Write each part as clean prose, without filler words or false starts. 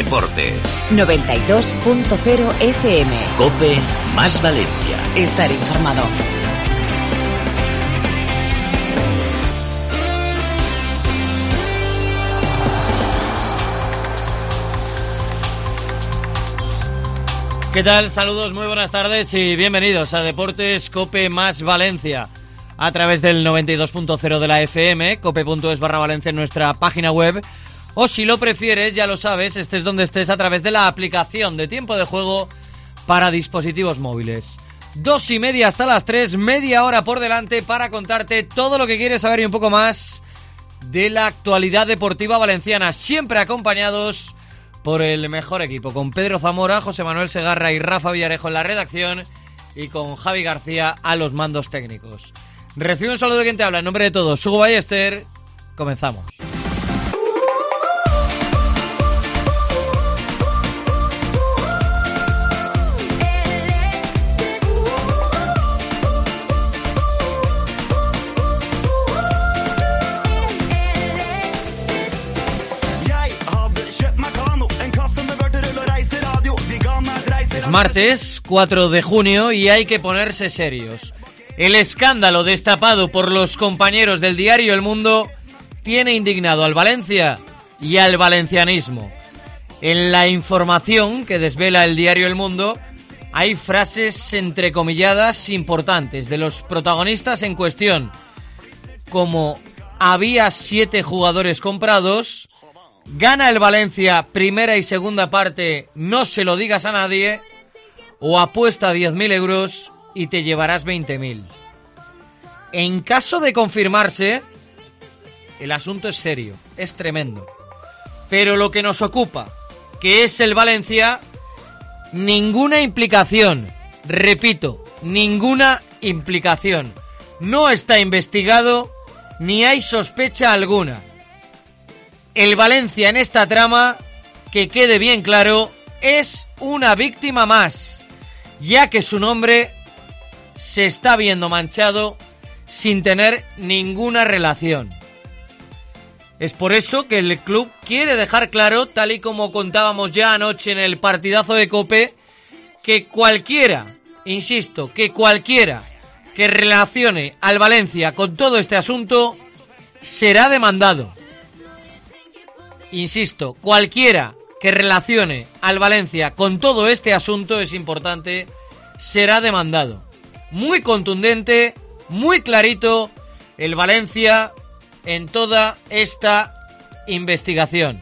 Deportes. 92.0 FM. COPE más Valencia. Estar informado. ¿Qué tal? Saludos, muy buenas tardes y bienvenidos a Deportes COPE más Valencia a través del 92.0 de la FM, cope.es/Valencia en nuestra página web, o si lo prefieres, ya lo sabes, estés donde estés, a través de la aplicación de tiempo de juego para dispositivos móviles. 2:30 hasta las 3, media hora por delante para contarte todo lo que quieres saber y un poco más de la actualidad deportiva valenciana, siempre acompañados por el mejor equipo, con Pedro Zamora, José Manuel Segarra y Rafa Villarejo en la redacción y con Javi García a los mandos técnicos. Recibe un saludo de quien te habla, en nombre de todos, Hugo Ballester. Comenzamos. Martes 4 de junio y hay que ponerse serios. El escándalo destapado por los compañeros del diario El Mundo tiene indignado al Valencia y al valencianismo. En la información que desvela el diario El Mundo hay frases entrecomilladas importantes de los protagonistas en cuestión, como había 7 jugadores comprados, gana el Valencia primera y segunda parte, no se lo digas a nadie, o apuesta 10.000 euros y te llevarás 20.000. En caso de confirmarse, el asunto es serio, es tremendo. Pero lo que nos ocupa, que es el Valencia, ninguna implicación. Repito, ninguna implicación. No está investigado ni hay sospecha alguna. El Valencia en esta trama, que quede bien claro, es una víctima más, ya que su nombre se está viendo manchado sin tener ninguna relación. Es por eso que el club quiere dejar claro, tal y como contábamos ya anoche en el partidazo de COPE, que cualquiera, insisto, que cualquiera que relacione al Valencia con todo este asunto será demandado. Insisto, cualquiera que relacione al Valencia con todo este asunto, es importante, será demandado. Muy contundente, muy clarito el Valencia en toda esta investigación.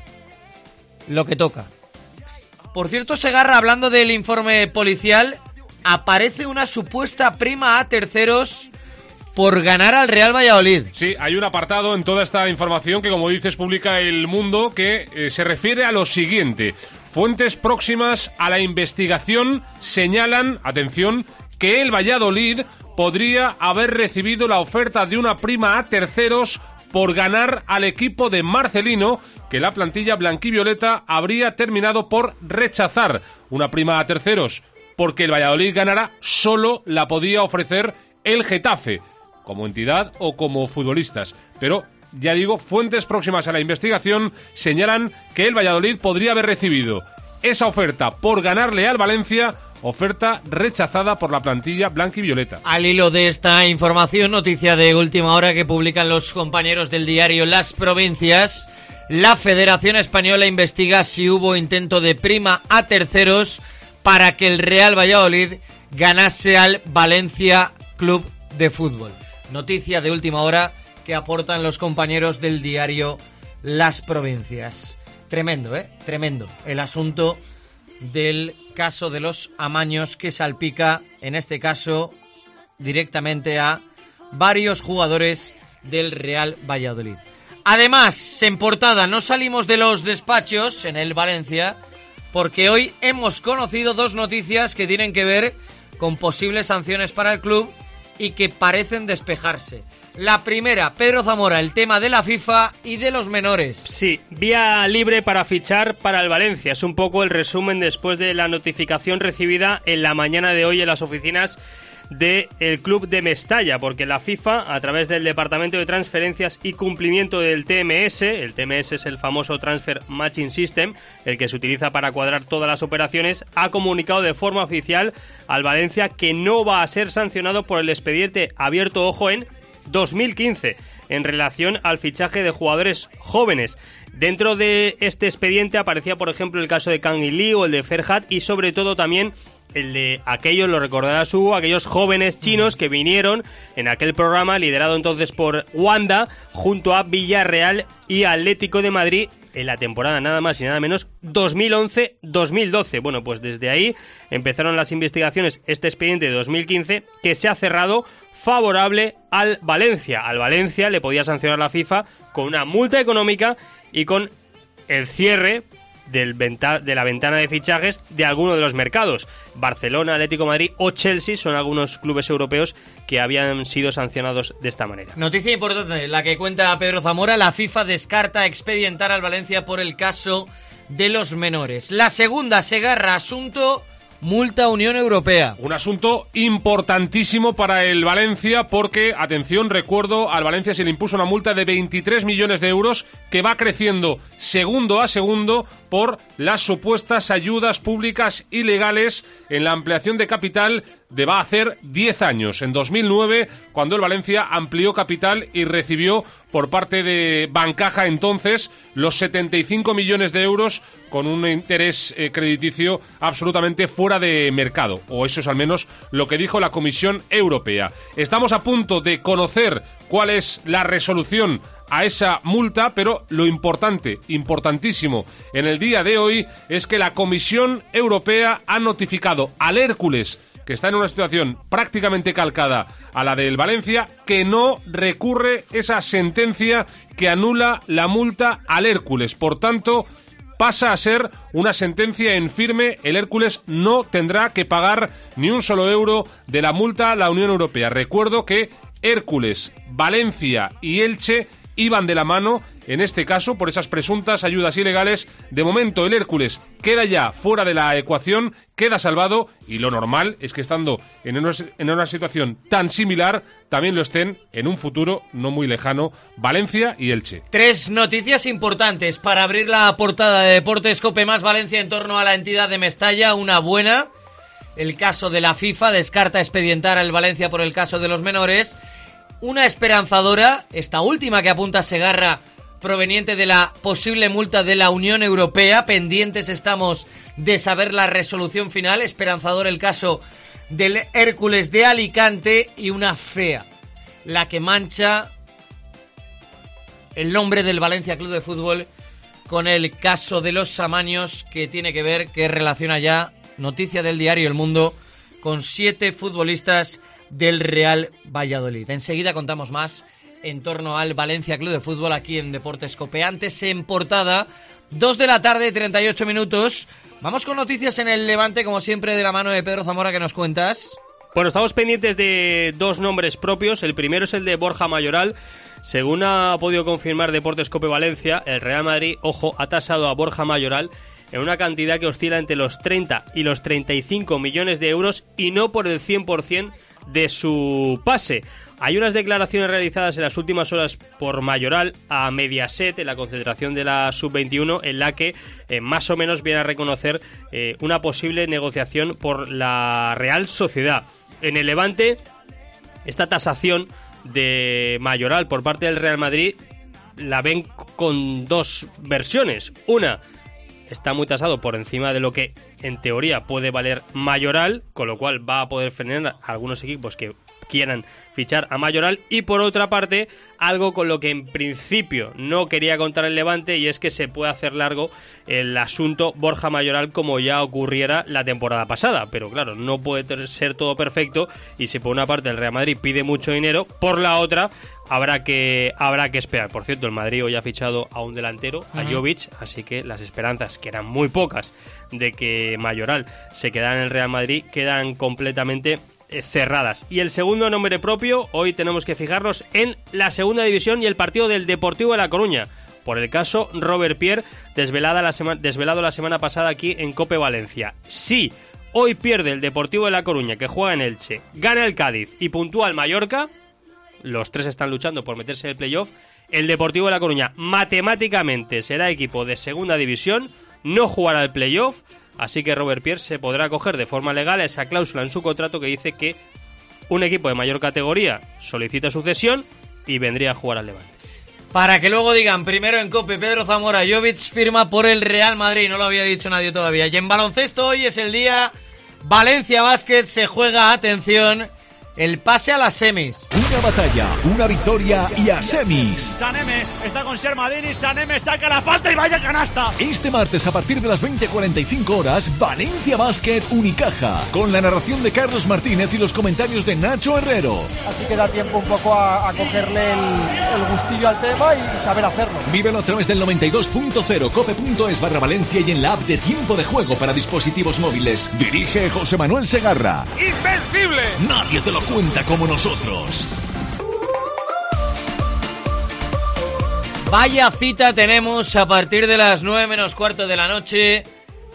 Lo que toca. Por cierto, Segarra, hablando del informe policial, aparece una supuesta prima a terceros por ganar al Real Valladolid. Sí, hay un apartado en toda esta información que, como dices, publica El Mundo, que se refiere a lo siguiente. Fuentes próximas a la investigación señalan, atención, que el Valladolid podría haber recibido la oferta de una prima a terceros por ganar al equipo de Marcelino, que la plantilla blanquivioleta habría terminado por rechazar. Una prima a terceros porque el Valladolid ganara solo la podía ofrecer el Getafe, como entidad o como futbolistas. Pero, ya digo, fuentes próximas a la investigación señalan que el Valladolid podría haber recibido esa oferta por ganarle al Valencia, oferta rechazada por la plantilla blanquivioleta. Al hilo de esta información, noticia de última hora que publican los compañeros del diario Las Provincias, la Federación Española investiga si hubo intento de prima a terceros para que el Real Valladolid ganase al Valencia Club de Fútbol. Noticia de última hora que aportan los compañeros del diario Las Provincias. Tremendo, tremendo el asunto del caso de los amaños, que salpica, en este caso, directamente a varios jugadores del Real Valladolid. Además, en portada, no salimos de los despachos en el Valencia, porque hoy hemos conocido 2 noticias que tienen que ver con posibles sanciones para el club y que parecen despejarse. La primera, Pedro Zamora, el tema de la FIFA y de los menores. Sí, vía libre para fichar para el Valencia. Es un poco el resumen después de la notificación recibida en la mañana de hoy en las oficinas del club de Mestalla, porque la FIFA, a través del Departamento de Transferencias y Cumplimiento del TMS, el TMS es el famoso Transfer Matching System, el que se utiliza para cuadrar todas las operaciones, ha comunicado de forma oficial al Valencia que no va a ser sancionado por el expediente abierto, ojo, en 2015, en relación al fichaje de jugadores jóvenes. Dentro de este expediente aparecía, por ejemplo, el caso de Kang In Lee o el de Ferhat, y sobre todo también el de aquellos, lo recordarás Hugo, aquellos jóvenes chinos que vinieron en aquel programa liderado entonces por Wanda junto a Villarreal y Atlético de Madrid en la temporada nada más y nada menos 2011-2012. Bueno, pues desde ahí empezaron las investigaciones, este expediente de 2015 que se ha cerrado favorable al Valencia. Al Valencia le podía sancionar la FIFA con una multa económica y con el cierre de la ventana de fichajes de alguno de los mercados. Barcelona, Atlético de Madrid o Chelsea son algunos clubes europeos que habían sido sancionados de esta manera. Noticia importante, la que cuenta Pedro Zamora: la FIFA descarta expedientar al Valencia por el caso de los menores. La segunda, Segarra, asunto multa Unión Europea. Un asunto importantísimo para el Valencia porque, atención, recuerdo, al Valencia se le impuso una multa de 23 millones de euros que va creciendo segundo a segundo por las supuestas ayudas públicas ilegales en la ampliación de capital de va a hacer 10 años, en 2009, cuando el Valencia amplió capital y recibió por parte de Bancaja entonces los 75 millones de euros con un interés crediticio absolutamente fuera de mercado, o eso es al menos lo que dijo la Comisión Europea. Estamos a punto de conocer cuál es la resolución a esa multa, pero lo importante, importantísimo en el día de hoy es que la Comisión Europea ha notificado al Hércules, que está en una situación prácticamente calcada a la del Valencia, que no recurre esa sentencia que anula la multa al Hércules. Por tanto, pasa a ser una sentencia en firme. El Hércules no tendrá que pagar ni un solo euro de la multa a la Unión Europea. Recuerdo que Hércules, Valencia y Elche iban de la mano en este caso por esas presuntas ayudas ilegales. De momento el Hércules queda ya fuera de la ecuación, queda salvado, y lo normal es que estando en una situación tan similar también lo estén en un futuro no muy lejano Valencia y Elche. Tres noticias importantes para abrir la portada de Deportes Cope Más Valencia en torno a la entidad de Mestalla. Una buena: el caso de la FIFA descarta expedientar al Valencia por el caso de los menores. Una esperanzadora, esta última que apunta Segarra, proveniente de la posible multa de la Unión Europea. Pendientes estamos de saber la resolución final. Esperanzador el caso del Hércules de Alicante. Y una fea, la que mancha el nombre del Valencia Club de Fútbol con el caso de los Samaños, que tiene que ver, que relaciona ya, noticia del diario El Mundo, con 7 futbolistas del Real Valladolid. Enseguida contamos más en torno al Valencia Club de Fútbol aquí en Deportes Cope. Antes, en portada, 2 de la tarde, 38 minutos. Vamos con noticias en el Levante, como siempre, de la mano de Pedro Zamora. ¿Qué nos cuentas? Bueno, estamos pendientes de 2 nombres propios. El primero es el de Borja Mayoral. Según ha podido confirmar Deportes Cope Valencia, el Real Madrid, ojo, ha tasado a Borja Mayoral en una cantidad que oscila entre los 30 y los 35 millones de euros, y no por el 100% de su pase. Hay unas declaraciones realizadas en las últimas horas por Mayoral a Mediaset en la concentración de la Sub-21, en la que más o menos viene a reconocer una posible negociación por la Real Sociedad. En el Levante, esta tasación de Mayoral por parte del Real Madrid la ven con 2 versiones. Una, está muy tasado por encima de lo que en teoría puede valer Mayoral, con lo cual va a poder frenar a algunos equipos que quieran fichar a Mayoral. Y por otra parte, algo con lo que en principio no quería contar el Levante, y es que se puede hacer largo el asunto Borja Mayoral, como ya ocurriera la temporada pasada. Pero claro, no puede ser todo perfecto, y si por una parte el Real Madrid pide mucho dinero, por la otra habrá que esperar. Por cierto, el Madrid hoy ha fichado a un delantero, a Jovic, así que las esperanzas, que eran muy pocas, de que Mayoral se quedara en el Real Madrid, quedan completamente cerradas. Y el segundo nombre propio, hoy tenemos que fijarnos en la segunda división y el partido del Deportivo de La Coruña, por el caso Robert Pierre, desvelado la semana pasada aquí en Cope Valencia. Sí, hoy pierde el Deportivo de La Coruña, que juega en Elche, gana el Cádiz y puntúa el Mallorca, los tres están luchando por meterse en el playoff, el Deportivo de La Coruña matemáticamente será equipo de segunda división, no jugará el playoff, así que Robert Pierre se podrá acoger de forma legal a esa cláusula en su contrato que dice que un equipo de mayor categoría solicita su cesión y vendría a jugar al Levante. Para que luego digan, primero en COPE, Pedro Zamora, Jovic firma por el Real Madrid, no lo había dicho nadie todavía. Y en baloncesto hoy es el día, Valencia Basket se juega, atención, el pase a las semis. Una batalla, una victoria y a semis. Saneme está con Shermadini, Saneme saca la falta y vaya canasta. Este martes a partir de las 20:45 horas, Valencia Basket Unicaja, con la narración de Carlos Martínez y los comentarios de Nacho Herrero. Así que da tiempo un poco a cogerle el gustillo al tema y saber hacerlo. Vívelo a través del 92.0 cope.es/Valencia y en la app de Tiempo de Juego para dispositivos móviles. Dirige José Manuel Segarra. ¡Invencible! Nadie te lo cuenta como nosotros. Vaya cita tenemos a partir de las 9 menos cuarto de la noche.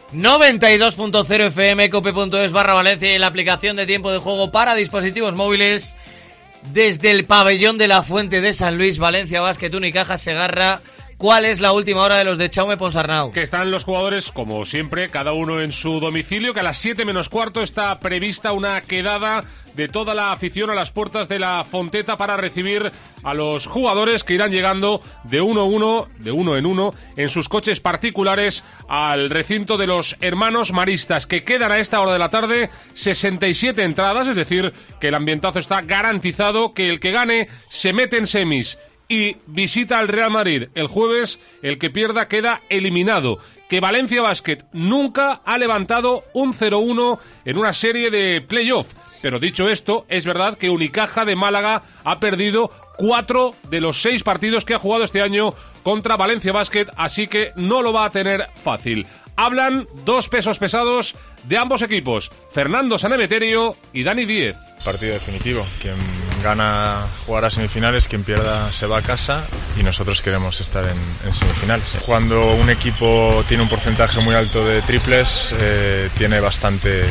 92.0 FM, cope.es/Valencia y la aplicación de Tiempo de Juego para dispositivos móviles. Desde el pabellón de la Fuente de San Luis, Valencia Basket Unicaja Segarra. ¿Cuál es la última hora de los de Jaume Ponsarnau? Que están los jugadores, como siempre, cada uno en su domicilio, que a las 7 menos cuarto está prevista una quedada de toda la afición a las puertas de la Fonteta para recibir a los jugadores que irán llegando de uno en uno, en sus coches particulares al recinto de los hermanos maristas, que quedan a esta hora de la tarde 67 entradas, es decir, que el ambientazo está garantizado, que el que gane se mete en semis y visita al Real Madrid el jueves, el que pierda queda eliminado. Que Valencia Basket nunca ha levantado un 0-1 en una serie de playoff. Pero dicho esto, es verdad que Unicaja de Málaga ha perdido 4 de los 6 partidos que ha jugado este año contra Valencia Basket, así que no lo va a tener fácil. Hablan dos pesos pesados de ambos equipos, Fernando Sanemeterio y Dani Díez. Partido definitivo, quien gana jugará semifinales, quien pierda se va a casa y nosotros queremos estar en semifinales. Cuando un equipo tiene un porcentaje muy alto de triples, tiene bastante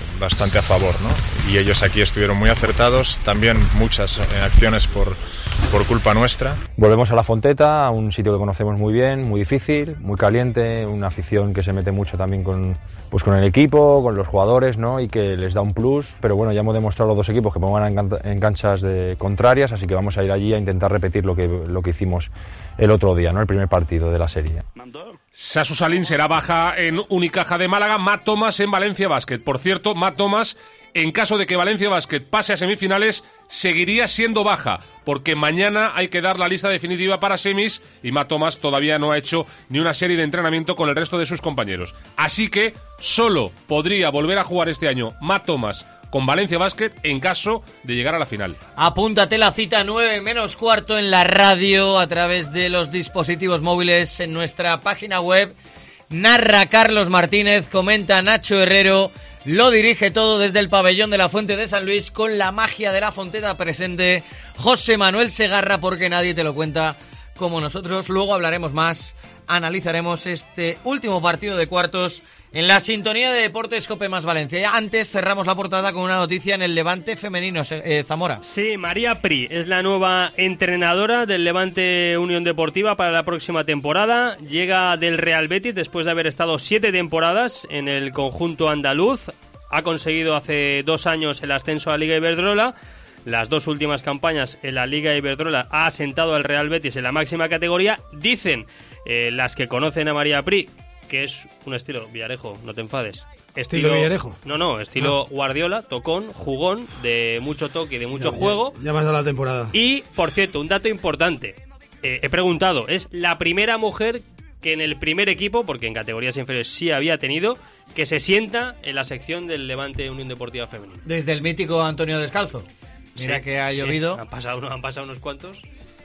a favor, ¿no? Y ellos aquí estuvieron muy acertados, también muchas acciones por culpa nuestra. Volvemos a la Fonteta, a un sitio que conocemos muy bien, muy difícil, muy caliente, una afición que se mete mucho también con el equipo, con los jugadores, ¿no? Y que les da un plus, pero bueno, ya hemos demostrado los dos equipos que pongan en canchas contrarias, así que vamos a ir allí a intentar repetir lo que hicimos el otro día, ¿no? El primer partido de la serie. Sasu Salín será baja en Unicaja de Málaga, Matt Thomas en Valencia Basket. Por cierto, Matt Thomas, en caso de que Valencia Basket pase a semifinales, seguiría siendo baja, porque mañana hay que dar la lista definitiva para semis y Matt Thomas todavía no ha hecho ni una serie de entrenamiento con el resto de sus compañeros. Así que solo podría volver a jugar este año Matt Thomas con Valencia Basket en caso de llegar a la final. Apúntate la cita 9 menos cuarto en la radio a través de los dispositivos móviles en nuestra página web. Narra Carlos Martínez, comenta Nacho Herrero, lo dirige todo desde el pabellón de la Fuente de San Luis con la magia de la Fonteta presente José Manuel Segarra, porque nadie te lo cuenta como nosotros. Luego hablaremos más, analizaremos este último partido de cuartos en la sintonía de Deportes Cope más Valencia. Antes cerramos la portada con una noticia en el Levante femenino, Zamora. Sí, María Pri es la nueva entrenadora del Levante Unión Deportiva para la próxima temporada. Llega del Real Betis después de haber estado 7 temporadas en el conjunto andaluz. Ha conseguido hace 2 años el ascenso a la Liga Iberdrola. Las 2 últimas campañas en la Liga Iberdrola ha asentado al Real Betis en la máxima categoría. Dicen las que conocen a María Pri que es un estilo Villarejo, no te enfades. ¿Estilo Villarejo? No, estilo Guardiola, tocón, jugón, de mucho toque y de mucho juego. Ya más de la temporada. Y, por cierto, un dato importante. He preguntado, es la primera mujer que en el primer equipo, porque en categorías inferiores sí había tenido, que se sienta en la sección del Levante Unión Deportiva Femenina. Desde el mítico Antonio Descalzo. Mira sí, que ha llovido. Han pasado unos cuantos.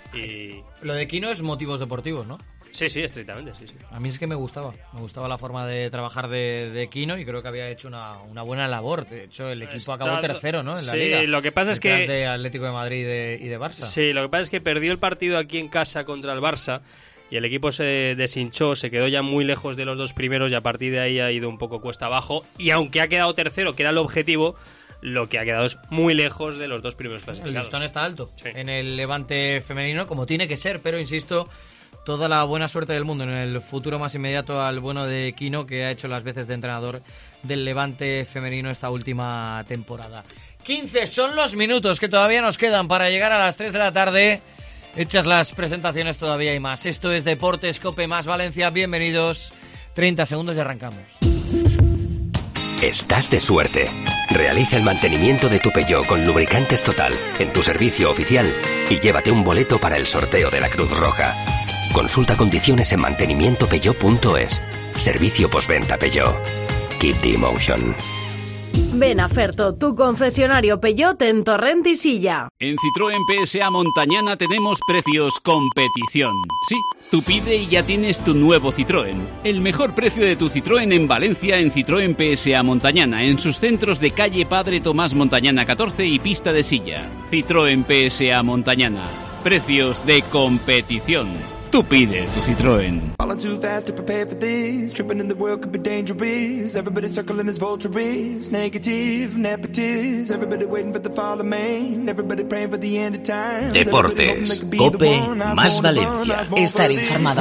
Y lo de Quino es motivos deportivos, ¿no? Sí, estrictamente, sí. A mí es que me gustaba la forma de trabajar de Quino y creo que había hecho una buena labor. De hecho, el equipo acabó tercero, ¿no? En la Liga. Sí, lo que pasa es que de Atlético de Madrid y de Barça. Sí, lo que pasa es que perdió el partido aquí en casa contra el Barça y el equipo se deshinchó, se quedó ya muy lejos de los dos primeros y a partir de ahí ha ido un poco cuesta abajo, y aunque ha quedado tercero, que era el objetivo, lo que ha quedado es muy lejos de los dos primeros clasificados. El listón está alto en el Levante femenino, como tiene que ser, pero insisto, toda la buena suerte del mundo en el futuro más inmediato al bueno de Quino, que ha hecho las veces de entrenador del Levante femenino esta última temporada. 15 son los minutos que todavía nos quedan para llegar a las 3 de la tarde. Hechas las presentaciones, todavía hay más. Esto es Deportes Cope más Valencia. Bienvenidos. 30 segundos y arrancamos. Estás de suerte. Realiza el mantenimiento de tu Peugeot con Lubricantes Total en tu servicio oficial y llévate un boleto para el sorteo de la Cruz Roja. Consulta condiciones en mantenimientopeugeot.es. Servicio postventa Peugeot. Keep the emotion. Ven a Ferto, tu concesionario Peugeot en Torrent y Silla. En Citroën PSA Montañana tenemos precios competición. Sí, tú pide y ya tienes tu nuevo Citroën. El mejor precio de tu Citroën en Valencia en Citroën PSA Montañana, en sus centros de calle Padre Tomás Montañana 14 y Pista de Silla. Citroën PSA Montañana. Precios de competición. Tú pide tu Citroën. Deportes, Cope más Valencia. Estar informado.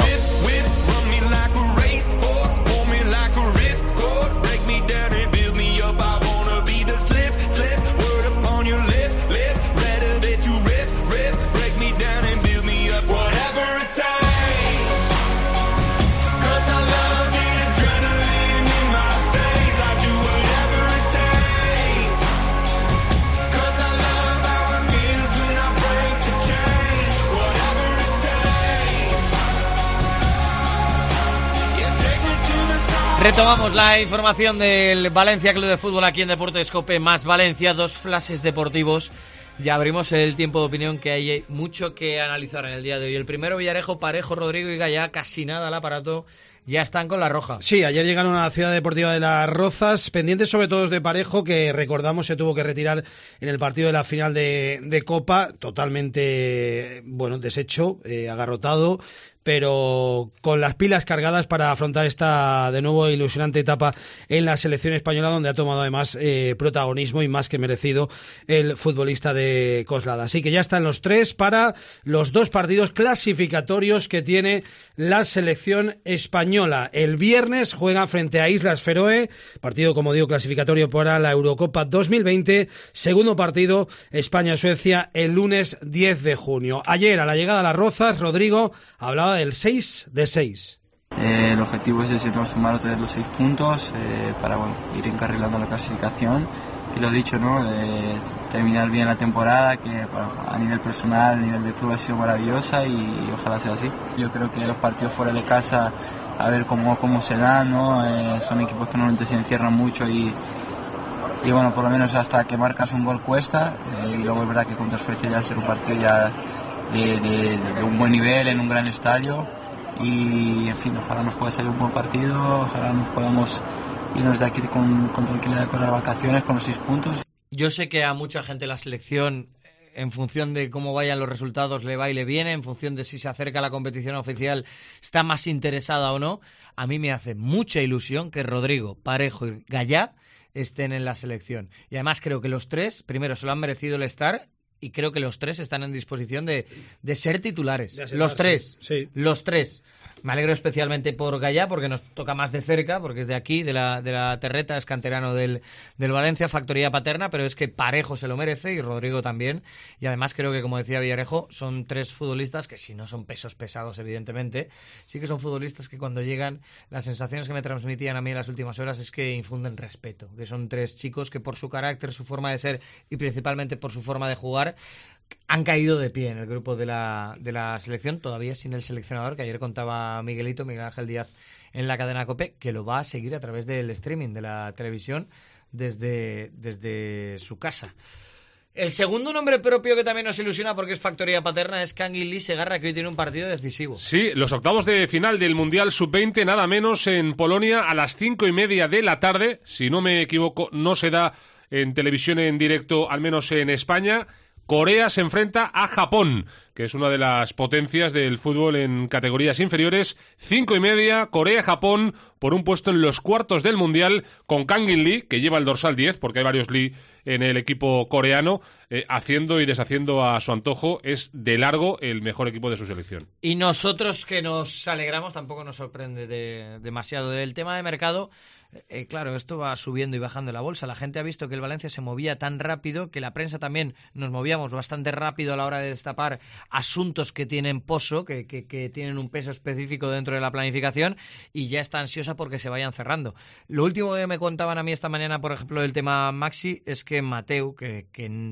Retomamos la información del Valencia Club de Fútbol aquí en Deportes Cope más Valencia. Dos flashes deportivos. Ya abrimos el tiempo de opinión, que hay mucho que analizar en el día de hoy. El primero, Villarejo, Parejo, Rodrigo y Gallá, casi nada al aparato. Ya están con la roja. Sí, ayer llegaron a la Ciudad Deportiva de Las Rozas, pendientes sobre todo de Parejo, que recordamos se tuvo que retirar en el partido de la final de Copa, totalmente, deshecho, agarrotado, pero con las pilas cargadas para afrontar esta de nuevo ilusionante etapa en la selección española, donde ha tomado además protagonismo y más que merecido el futbolista de Coslada. Así que ya están los tres para los dos partidos clasificatorios que tiene la selección española. El viernes juegan frente a Islas Feroe, partido, como digo, clasificatorio para la Eurocopa 2020. Segundo partido, España-Suecia, el lunes 10 de junio. Ayer, a la llegada a Las Rozas, Rodrigo hablaba del 6 de 6. El objetivo es sumar otra vez los 6 puntos para ir encarrilando la clasificación. Y lo dicho, ¿no? Terminar bien la temporada, que a nivel personal, a nivel de club ha sido maravillosa y ojalá sea así. Yo creo que los partidos fuera de casa, a ver cómo se dan, ¿no? Son equipos que normalmente se encierran mucho y por lo menos hasta que marcas un gol cuesta. Y luego es verdad que contra Suecia ya va a ser un partido ya de un buen nivel, en un gran estadio. Y en fin, ojalá nos pueda salir un buen partido, ojalá nos podamos irnos de aquí con tranquilidad para las vacaciones con los 6 puntos. Yo sé que a mucha gente la selección, en función de cómo vayan los resultados, le va y le viene, en función de si se acerca a la competición oficial, está más interesada o no. A mí me hace mucha ilusión que Rodrigo, Parejo y Gallá estén en la selección. Y además creo que los tres, primero, se lo han merecido el estar, y creo que los tres están en disposición de ser titulares. Los tres. Sí. Los tres. Me alegro especialmente por Gallá, porque nos toca más de cerca, porque es de aquí, de la Terreta, es canterano del Valencia, factoría paterna, pero es que Parejo se lo merece y Rodrigo también. Y además creo que, como decía Villarejo, son tres futbolistas que, si no son pesos pesados, evidentemente, sí que son futbolistas que cuando llegan, las sensaciones que me transmitían a mí en las últimas horas es que infunden respeto, que son tres chicos que por su carácter, su forma de ser y principalmente por su forma de jugar, han caído de pie en el grupo de la selección, todavía sin el seleccionador, que ayer contaba Miguel Ángel Díaz en la cadena COPE, que lo va a seguir a través del streaming de la televisión desde su casa. El segundo nombre propio que también nos ilusiona porque es factoría paterna es Canguilí Segarra, que hoy tiene un partido decisivo. Sí, los octavos de final del Mundial Sub-20, nada menos en Polonia, a las 5:30 de la tarde. Si no me equivoco, no se da en televisión en directo, al menos en España. Corea se enfrenta a Japón, que es una de las potencias del fútbol en categorías inferiores. 5:30, Corea-Japón, por un puesto en los cuartos del Mundial, con Kangin Lee, que lleva el dorsal 10, porque hay varios Lee en el equipo coreano, haciendo y deshaciendo a su antojo. Es de largo el mejor equipo de su selección. Y nosotros, que nos alegramos, tampoco nos sorprende demasiado. Del tema de mercado, claro, esto va subiendo y bajando la bolsa. La gente ha visto que el Valencia se movía tan rápido, que la prensa también nos movíamos bastante rápido a la hora de destapar asuntos que tienen poso, que tienen un peso específico dentro de la planificación, y ya está ansiosa porque se vayan cerrando. Lo último que me contaban a mí esta mañana, por ejemplo, del tema Maxi, es que Mateu, que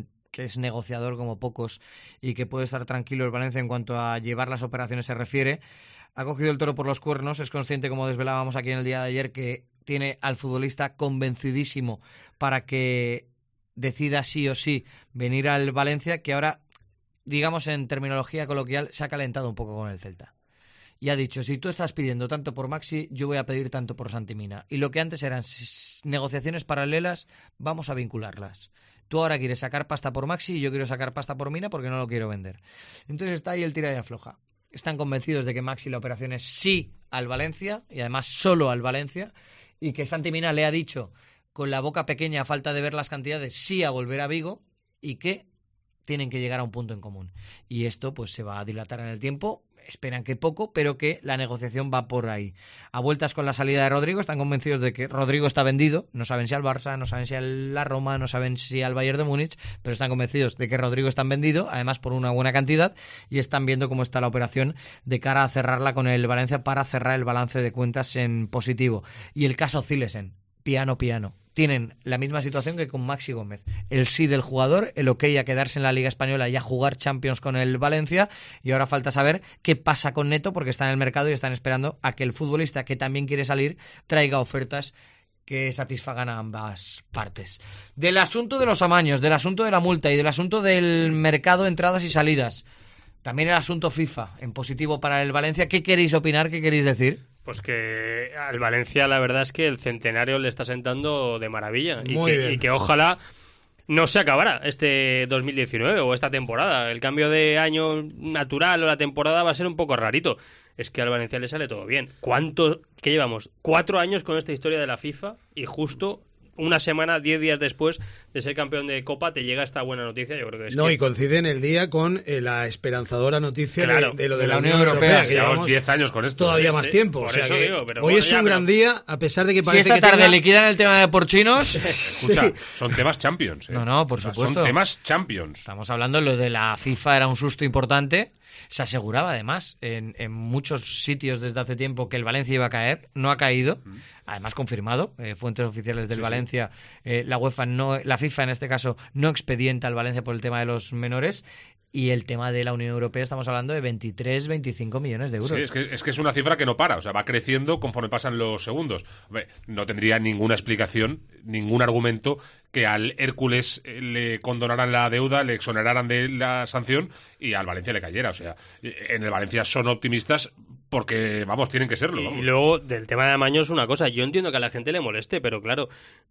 es negociador como pocos y que puede estar tranquilo el Valencia en cuanto a llevar las operaciones se refiere, ha cogido el toro por los cuernos. Es consciente, como desvelábamos aquí en el día de ayer, que tiene al futbolista convencidísimo para que decida sí o sí venir al Valencia, que ahora, digamos en terminología coloquial, se ha calentado un poco con el Celta. Y ha dicho, si tú estás pidiendo tanto por Maxi, yo voy a pedir tanto por Santi Mina. Y lo que antes eran negociaciones paralelas, vamos a vincularlas. Tú ahora quieres sacar pasta por Maxi y yo quiero sacar pasta por Mina porque no lo quiero vender. Entonces está ahí el tira y afloja. Están convencidos de que Maxi la operación es sí al Valencia, y además solo al Valencia, y que Santi Mina le ha dicho, con la boca pequeña a falta de ver las cantidades, sí a volver a Vigo, y que tienen que llegar a un punto en común. Y esto pues se va a dilatar en el tiempo. Esperan que poco, pero que la negociación va por ahí. A vueltas con la salida de Rodrigo, están convencidos de que Rodrigo está vendido. No saben si al Barça, no saben si a la Roma, no saben si al Bayern de Múnich, pero están convencidos de que Rodrigo está vendido, además por una buena cantidad, y están viendo cómo está la operación de cara a cerrarla con el Valencia para cerrar el balance de cuentas en positivo. Y el caso Zilesen, piano. Tienen la misma situación que con Maxi Gómez. El sí del jugador, el ok a quedarse en la Liga Española y a jugar Champions con el Valencia, y ahora falta saber qué pasa con Neto, porque está en el mercado y están esperando a que el futbolista, que también quiere salir, traiga ofertas que satisfagan a ambas partes. Del asunto de los amaños, del asunto de la multa y del asunto del mercado, entradas y salidas, también el asunto FIFA en positivo para el Valencia. ¿Qué queréis opinar? ¿Qué queréis decir? Pues que al Valencia la verdad es que el centenario le está sentando de maravilla. Y que ojalá no se acabara este 2019 o esta temporada. El cambio de año natural o la temporada va a ser un poco rarito. Es que al Valencia le sale todo bien. ¿Qué llevamos? 4 años con esta historia de la FIFA, y justo una semana, 10 días después de ser campeón de Copa, te llega esta buena noticia. Yo creo que es y coinciden el día con la esperanzadora noticia de lo de la Unión Europea. Que llevamos 10 años con esto. Todavía más tiempo. Por eso digo, pero hoy es un gran día, a pesar de que parece si esta tarde liquidan el tema de porchinos. Escucha, son temas Champions. No, por supuesto. Son temas Champions. Estamos hablando de lo de la FIFA, era un susto importante. Se aseguraba además en muchos sitios desde hace tiempo que el Valencia iba a caer, no ha caído, además confirmado, fuentes oficiales del Valencia, la UEFA la FIFA en este caso no expedienta al Valencia por el tema de los menores. Y el tema de la Unión Europea, estamos hablando de 23-25 millones de euros. Sí, es que es una cifra que no para, o sea, va creciendo conforme pasan los segundos. Hombre, no tendría ninguna explicación, ningún argumento que al Hércules le condonaran la deuda, le exoneraran de la sanción y al Valencia le cayera. O sea, en el Valencia son optimistas porque, vamos, tienen que serlo. Vamos. Y luego, del tema de amaños, una cosa, yo entiendo que a la gente le moleste, pero claro,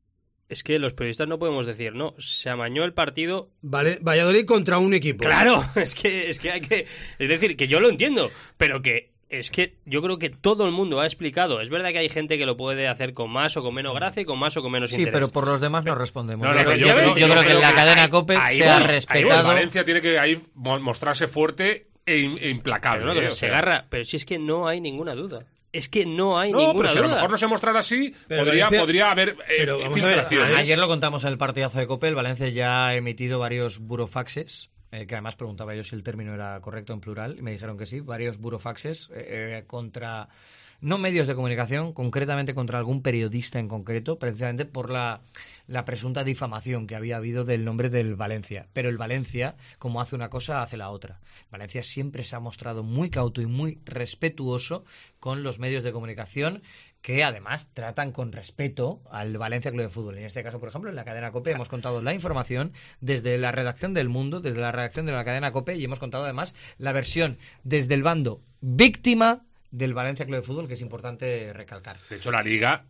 es que los periodistas no podemos decir, no, se amañó el partido. Vale, Valladolid contra un equipo. Claro, es que hay que. Es decir, que yo lo entiendo, pero que es que yo creo que todo el mundo ha explicado. Es verdad que hay gente que lo puede hacer con más o con menos gracia y con más o con menos interés. Sí, pero por los demás no respondemos. Yo creo que en la cadena COPE se ha respetado. Valencia tiene que ahí mostrarse fuerte e implacable. Pero se agarra, pero si es que no hay ninguna duda. Es que no hay ninguna pero si duda. A lo mejor no se mostrara así, podría haber filtraciones. Ayer lo contamos en el partidazo de COPE. El Valencia ya ha emitido varios burofaxes, que además preguntaba yo si el término era correcto en plural, y me dijeron que sí, varios burofaxes contra, no medios de comunicación, concretamente contra algún periodista en concreto, precisamente por la presunta difamación que había habido del nombre del Valencia. Pero el Valencia, como hace una cosa, hace la otra. Valencia siempre se ha mostrado muy cauto y muy respetuoso con los medios de comunicación, que además tratan con respeto al Valencia Club de Fútbol. En este caso, por ejemplo, en la cadena COPE hemos contado la información desde la redacción del Mundo, desde la redacción de la cadena COPE, y hemos contado además la versión desde el bando víctima del Valencia Club de Fútbol, que es importante recalcar. De hecho, la Liga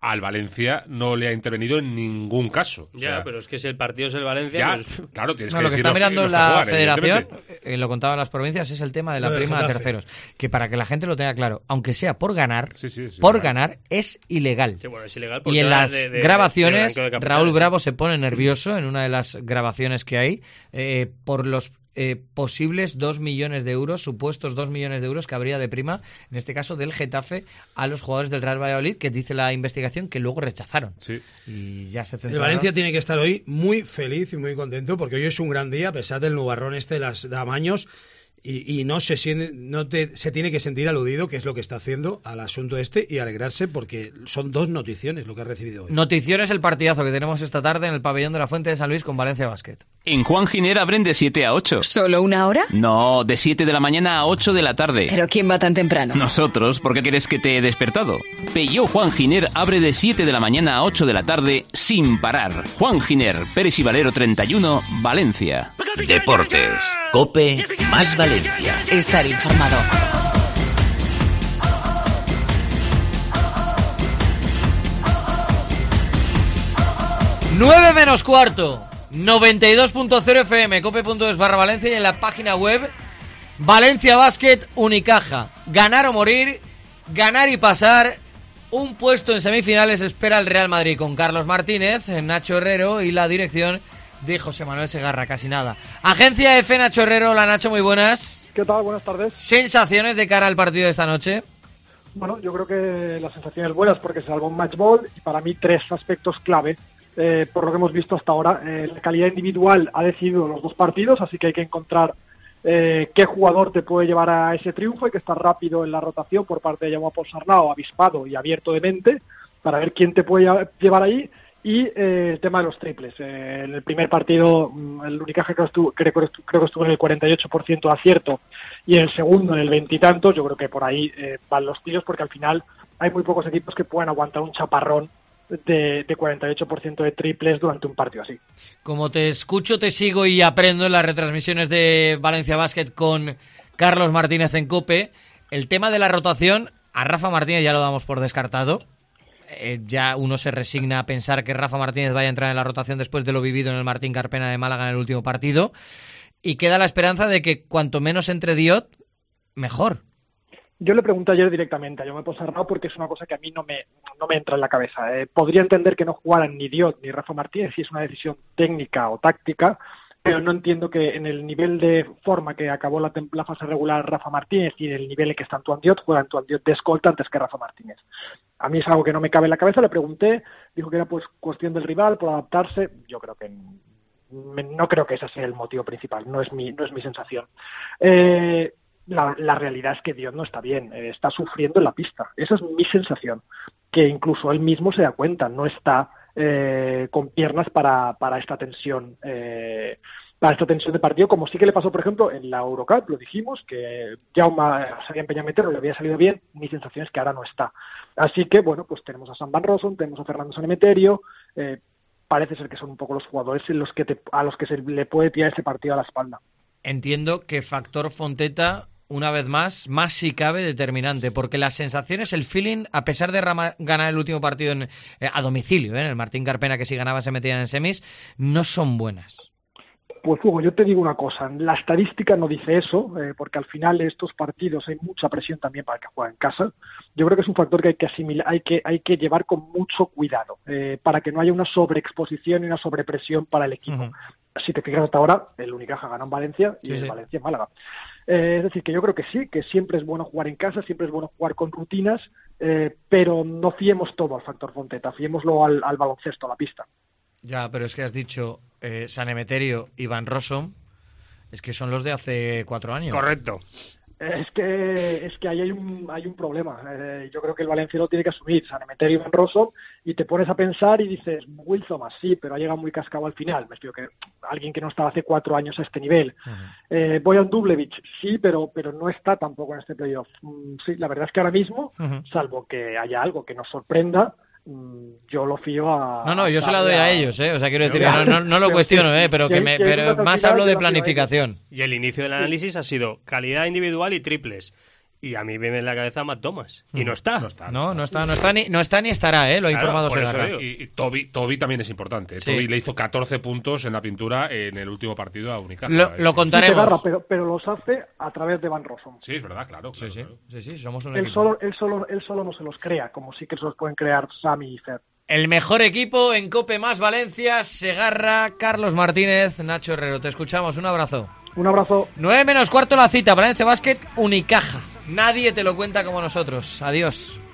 al Valencia no le ha intervenido en ningún caso. Pero es que si el partido es el Valencia... Ya, pues... claro, tienes no, que lo que está mirando la jugar, federación, lo contaban las provincias, es el tema de la prima a terceros. Que para que la gente lo tenga claro, aunque sea por ganar, ganar es ilegal. Sí, bueno, es ilegal y en las grabaciones, de Raúl Bravo se pone nervioso en una de las grabaciones que hay por los posibles 2 millones de euros, supuestos 2 millones de euros que habría de prima, en este caso del Getafe, a los jugadores del Real Valladolid, que dice la investigación que luego rechazaron. Sí. Y ya se centraron. El Valencia tiene que estar hoy muy feliz y muy contento, porque hoy es un gran día, a pesar del nubarrón de las Damaños, y no se tiene que sentir aludido, que es lo que está haciendo al asunto y alegrarse, porque son 2 noticiones lo que ha recibido hoy. Noticiones el partidazo que tenemos esta tarde en el pabellón de la Fuente de San Luis con Valencia Basket. En Juan Giner abren de 7 a 8. ¿Solo una hora? No, de 7 de la mañana a 8 de la tarde. ¿Pero quién va tan temprano? Nosotros, ¿por qué crees que te he despertado? Peugeot Juan Giner abre de 7 de la mañana a 8 de la tarde sin parar. Juan Giner, Pérez y Valero 31, Valencia. Deportes, COPE, más Valencia. Estar informado. ¡9 menos cuarto! 92.0 FM, cope.es/Valencia y en la página web Valencia Basket Unicaja. Ganar o morir, ganar y pasar. Un puesto en semifinales espera el Real Madrid con Carlos Martínez, Nacho Herrero y la dirección de José Manuel Segarra, casi nada. Agencia F, Nacho Herrero. Hola, Nacho, muy buenas. ¿Qué tal? Buenas tardes. ¿Sensaciones de cara al partido de esta noche? Bueno, yo creo que las sensaciones buenas porque se salvó un match ball y para mí 3 aspectos clave. Por lo que hemos visto hasta ahora, la calidad individual ha decidido los 2 partidos, así que hay que encontrar qué jugador te puede llevar a ese triunfo. Hay que estar rápido en la rotación por parte de Jaume Ponsarnau, avispado y abierto de mente, para ver quién te puede llevar ahí. Y el tema de los triples. En el primer partido, el Unicaja creo que estuvo en el 48% de acierto, y en el segundo en el 20 y tantos. Yo creo que por ahí van los tiros, porque al final hay muy pocos equipos que puedan aguantar un chaparrón de 48% de triples durante un partido así. Como te escucho, te sigo y aprendo en las retransmisiones de Valencia Basket con Carlos Martínez en COPE, el tema de la rotación, a Rafa Martínez ya lo damos por descartado. Ya uno se resigna a pensar que Rafa Martínez vaya a entrar en la rotación después de lo vivido en el Martín Carpena de Málaga en el último partido, y queda la esperanza de que cuanto menos entre Diot, mejor. Yo le pregunté ayer directamente a Jaume Ponsarnau, porque es una cosa que a mí no me entra en la cabeza. Podría entender que no jugaran ni Diot ni Rafa Martínez si es una decisión técnica o táctica, pero no entiendo que en el nivel de forma que acabó la fase regular Rafa Martínez y en el nivel en que está Antoine Diot, juega Antoine Diot de escolta antes que Rafa Martínez. A mí es algo que no me cabe en la cabeza. Le pregunté, dijo que era pues cuestión del rival, por adaptarse. Yo creo que no creo que ese sea el motivo principal, no es mi sensación. La realidad es que Diot no está bien, está sufriendo en la pista. Esa es mi sensación, que incluso él mismo se da cuenta, no está con piernas para esta tensión de partido, como sí que le pasó, por ejemplo, en la Eurocup. Lo dijimos, que Jaume se había empeñado a meterlo, le había salido bien. Mi sensación es que ahora no está. Así que, bueno, pues tenemos a Sam Van Rossum, tenemos a Fernando Sanemeterio. Parece ser que son un poco los jugadores a los que se le puede tirar ese partido a la espalda. Entiendo que factor Fonteta, una vez más si cabe, determinante, porque las sensaciones, el feeling, a pesar de ganar el último partido a domicilio, en el Martín Carpena, que si ganaba se metían en semis, no son buenas. Pues Hugo, yo te digo una cosa, la estadística no dice eso, porque al final de estos partidos hay mucha presión también para el que juega en casa. Yo creo que es un factor que hay que asimilar, hay que llevar con mucho cuidado, para que no haya una sobreexposición y una sobrepresión para el equipo. Si te fijas hasta ahora, el Unicaja ganó en Valencia y el Valencia en Málaga. Es decir, que yo creo que sí, que siempre es bueno jugar en casa, siempre es bueno jugar con rutinas, pero no fiemos todo al factor Fonteta, fiémoslo al baloncesto, a la pista. Ya, pero es que has dicho Sanemeterio y Van Rossum, es que son los de hace 4 años. Correcto. Es que ahí hay un problema. Yo creo que el Valencia lo tiene que asumir, Sanemeterio y Van Rossum, y te pones a pensar y dices, Will Thomas, sí, pero ha llegado muy cascado al final. Me explico, que alguien que no estaba hace 4 años a este nivel. Bojan Dubljevic, sí, pero no está tampoco en este playoff. Sí, la verdad es que ahora mismo, salvo que haya algo que nos sorprenda, yo lo fío a... No, yo se la doy a ellos, o sea, quiero decir, no lo cuestiono, pero más hablo de planificación. Y el inicio del análisis ha sido calidad individual y triples. Y a mí me viene en la cabeza Matt Thomas. Y no está. No está ni estará, lo ha informado Segarra. Y Toby también es importante. Sí. Toby le hizo 14 puntos en la pintura en el último partido a Unicaja. Lo contaremos. Pero los hace a través de Van Rossum. Sí, es verdad, claro. Sí, somos un él equipo. Él solo no se los crea, como sí que se los pueden crear Sami y Fer. El mejor equipo en Cope más Valencia, Segarra, Carlos Martínez, Nacho Herrero. Te escuchamos, un abrazo. Un abrazo. 9 menos cuarto la cita, Valencia Basket, Unicaja. Nadie te lo cuenta como nosotros. Adiós.